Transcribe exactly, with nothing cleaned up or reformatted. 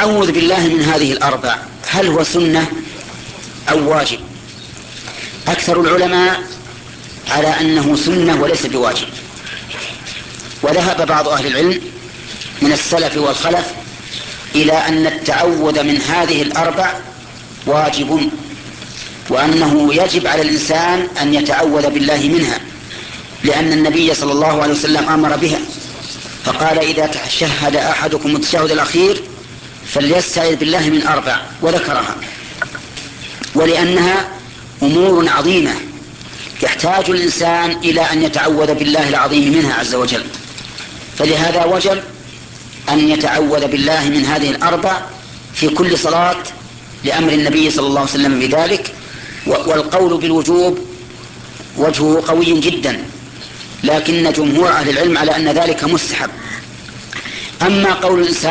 التعوذ بالله من هذه الأربع هل هو سنة أو واجب؟ أكثر العلماء على أنه سنة وليس بواجب، وذهب بعض أهل العلم من السلف والخلف إلى أن التعوذ من هذه الأربع واجب، وأنه يجب على الإنسان أن يتعوذ بالله منها، لأن النبي صلى الله عليه وسلم أمر بها فقال: إذا تشهد أحدكم التشهد الأخير فليستعذ بالله من أربع، وذكرها، ولأنها أمور عظيمة يحتاج الإنسان إلى أن يتعوذ بالله العظيم منها عز وجل، فلهذا وجب أن يتعوذ بالله من هذه الأربع في كل صلاة لأمر النبي صلى الله عليه وسلم بذلك. والقول بالوجوب وجهه قوي جدا، لكن جمهور أهل العلم على أن ذلك مستحب. أما قول الإنسان